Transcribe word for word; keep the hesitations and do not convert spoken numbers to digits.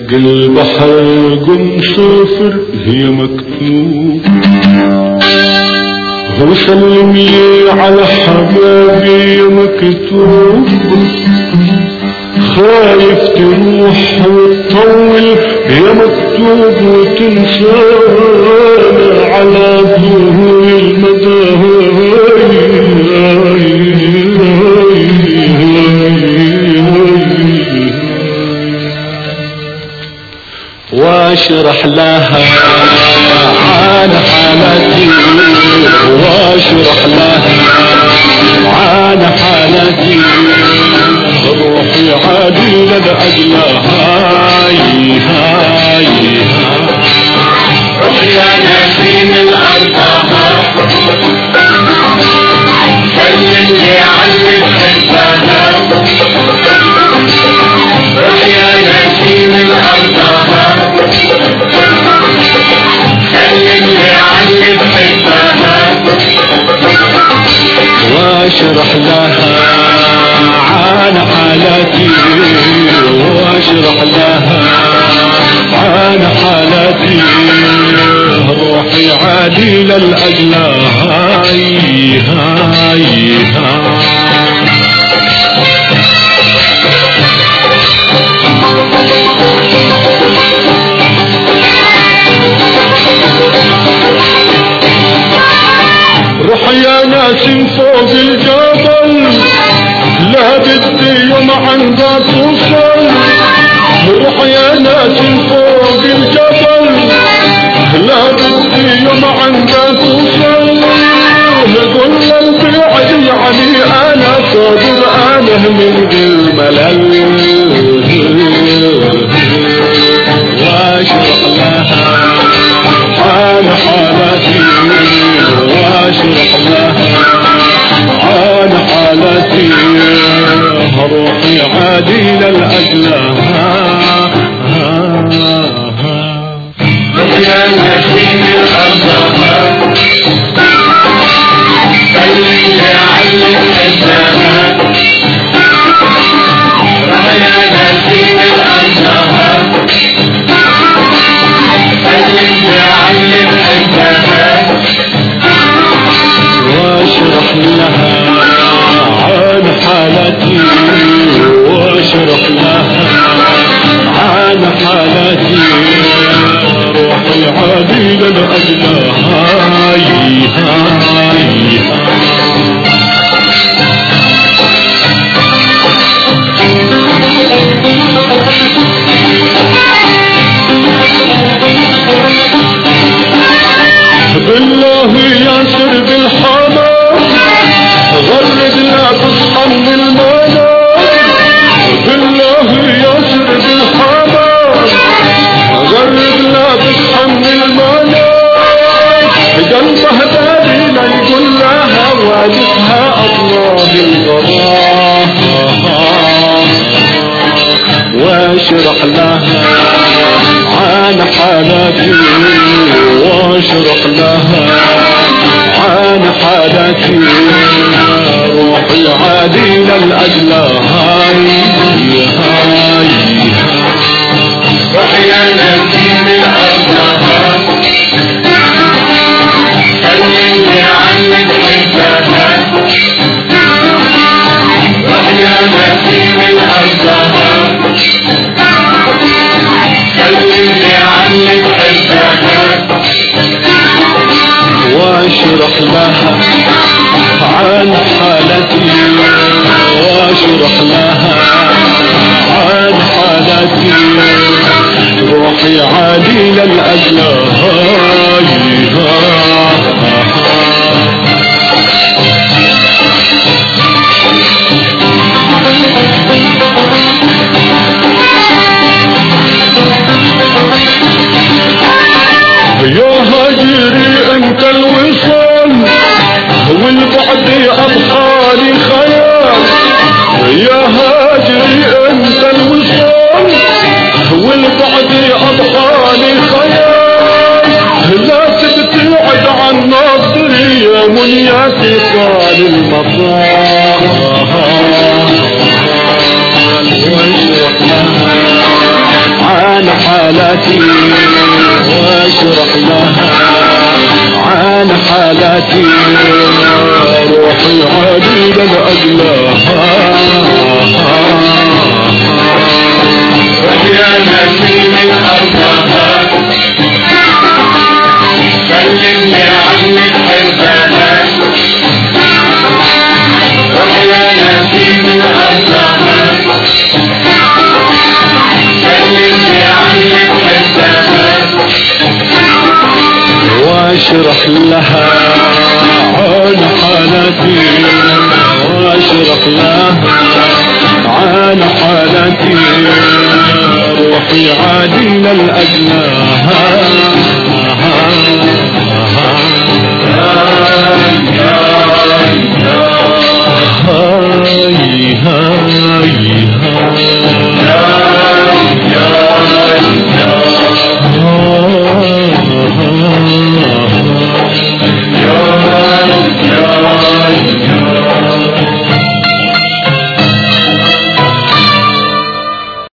البحر قم سافر هي مكتوب هو سلم لي على حبابي مكتوب خايف تروح وتطول يا مكتوب وتنسانا على ظهور المدى واشرح لها عن حالتي واشرح لها عن حالتي روحي عادي لأجلها هاي هاي روحي يا نسيم الأرض كلمني عني بحبها روحي يا نسيم الأرض كلمني عني بحبها واشرح لها عن حالتي واشرح لها عن حالتي روحي عادي للأجلى هاي هاي هاي روح يا ناس فوق الجبل لا بدي يوم عندها توصل روح يا ناس فوق الجبل لا بدي يوم عندها توصل قل البعد يعني انا صابر انا من الملل واشرح لها عن حالتي واشرح لها عن حالتي روحي عادي للأجلى يا نسيم الأرض كلمني عني بحبها روحي يا نسيم الأرض كلمني عني بحبها واشرح لها عن حالتي واشرح لها عن حالتي روحي عادي للأجلى هاي هاي بالله ياسر بالحمام غرد لا تصحى من المنام بالله ياسر بالحمام غرد لا تصحى من المنام قلبه داري لا يقول لها والدها الله الغرام واشرح لها عن حالتي واشرح لها عن حالتي روحي عادي للأجلى هاي هاي روحي يا نسيم الأرض كلمني عني بحبها روحي يا نسيم الأرض كلمني عني بحبها واشرح لها عن حالتي واشرح لها عن حالتي روحي عادي للأجلى هاي هاي يا هاجري انت الوصال والبعد ابقالي خيال يا هاجري انت الوصال والبعد ابقالي خيال حالاتي واشرح لها عن حالاتي روحي عديدا أجلاها يا نسيم الأرضها كلمني عنك حبها يا نسيم الأرضها كلمني عنك حبها واشرح لها عن حالتي واشرح لها عن حالتي روحي عادل الأجناها